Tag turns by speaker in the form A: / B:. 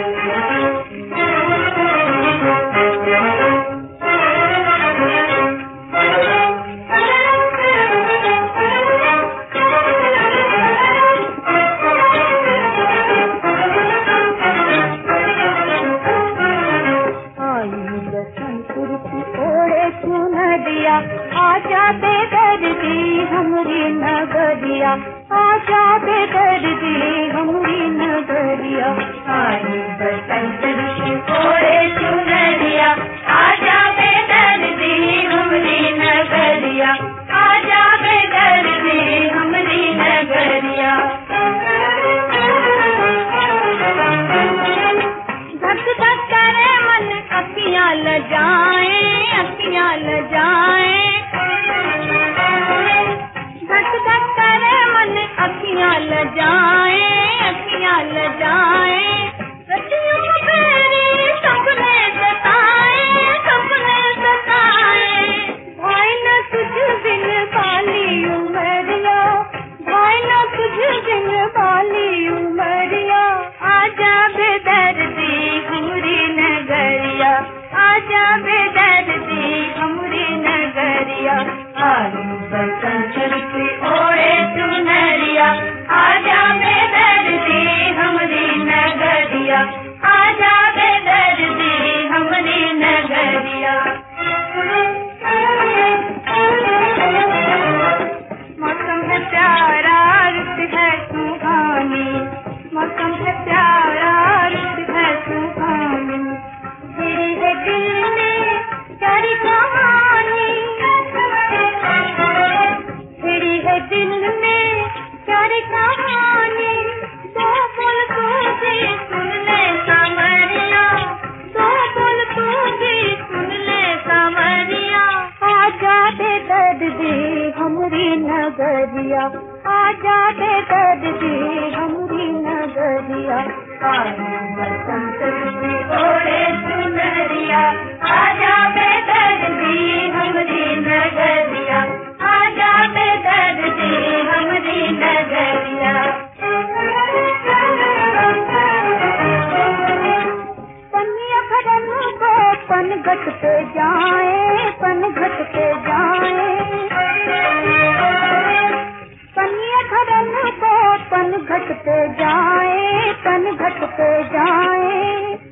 A: आजा बेदर्दी हमरी नगरिया, आजा बेदर्दी हमरी नगरिया। आई बसंत ऋतु ओढ़े चुनरिया, आजा बेदर्दी हमरी नगरिया, आजा बेदर्दी हमरी नगरिया। धक धक करे मन अखियां लजाए, अखियां लजाए, धक धक करे मन अखियां लजाए, अखियां लजाए। रतियों मेरी सपने सताए, सपने सताए। भाई न तुझ बिन बाली उमरिया, भाई न तुझ बिन बाली उमरिया। आजा बेदर्दी हमरी नगरिया, आजा बेदर्दी हमरी नगरिया। आई बसंत ऋतु ओढ़े चुनरिया, आजा बेदर्दी हमरी नगरिया, आजा बेदर्दी हमरी नगरिया। मौसम है प्यारा रुत है सुहानी, मौसम है प्यारा रुत है सुहानी। तेरी है दिल में प्यारी कहानी, तेरी है दिल में प्यारी कहानी। दो बोल तू भी सुन ले सावरिया, दो बोल तू भी सुन ले सावरिया। आजा बेदर्दी हमरी नगरिया, आजा बेदर्दी हमरी नगरिया। आई बसंत ऋतु ओढ़े चुनरिया, आजा बेदर्दी हमरी नगरिया, आजा बेदर्दी हमरी नगरिया। पनिया भरन को पनघट पे जाए, पनघट पे जाए। पनिया भरन को पनघट पे जाए, पनघट पे जाए।